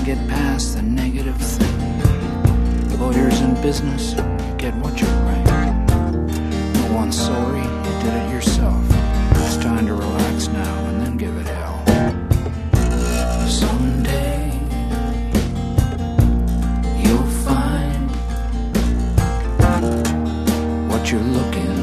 get past the negative thing. Lawyers in business, you get what you write. No one's sorry, you did it yourself. It's time to relax now and then give it hell. Someday you'll find what you're looking